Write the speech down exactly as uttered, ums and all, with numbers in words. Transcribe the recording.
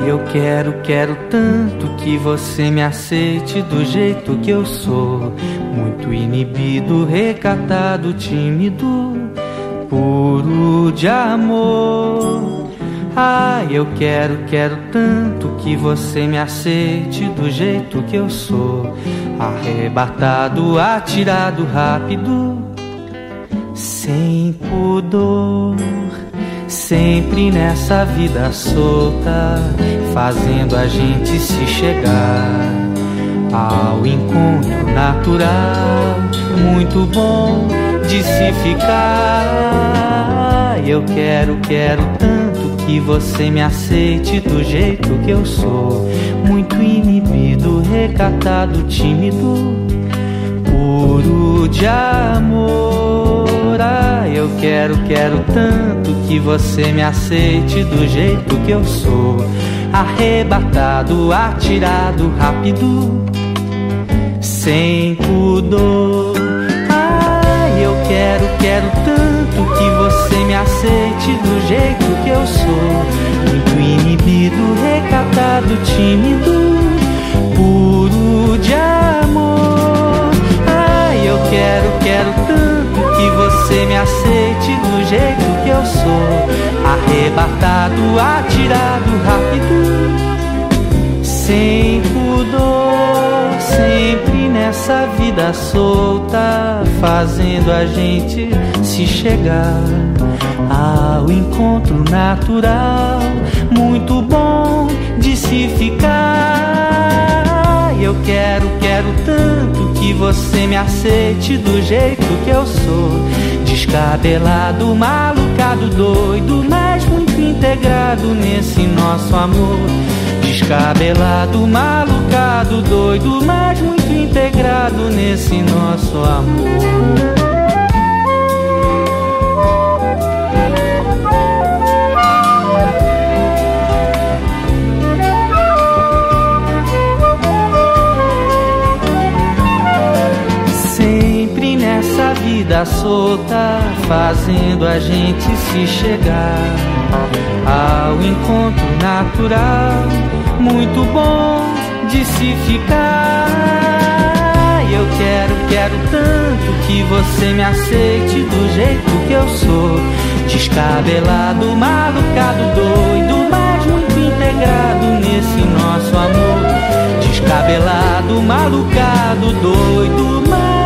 eu quero, quero tanto que você me aceite do jeito que eu sou. Muito inibido, recatado, tímido, puro de amor. Ah, eu quero, quero tanto que você me aceite do jeito que eu sou. Arrebatado, atirado, rápido, sem pudor. Sempre nessa vida solta, fazendo a gente se chegar ao encontro natural, muito bom de se ficar. Eu quero, quero tanto que você me aceite do jeito que eu sou. Muito inibido, recatado, tímido, puro de amor. Ah, eu quero, quero tanto que você me aceite do jeito que eu sou. Arrebatado, atirado, rápido, sem pudor. Ah, eu quero, quero tanto que você me aceite do jeito que eu sou. Muito inibido, recatado, tímido, puro de amor. Ah, eu quero, quero tanto que você me aceite do jeito que eu sou. Arrebatado, atirado, rápido, sem pudor. Sempre nessa vida solta, fazendo a gente se chegar ao encontro natural, muito bom de se ficar. Eu quero, quero tanto que você me aceite do jeito que eu sou. Descabelado, malucado, doido, mas muito integrado nesse nosso amor. Descabelado, malucado, doido, mas muito integrado nesse nosso amor. Vida solta, fazendo a gente se chegar ao encontro natural, muito bom de se ficar. Eu quero, quero tanto que você me aceite do jeito que eu sou. Descabelado, malucado, doido, mas muito integrado nesse nosso amor. Descabelado, malucado, doido, mas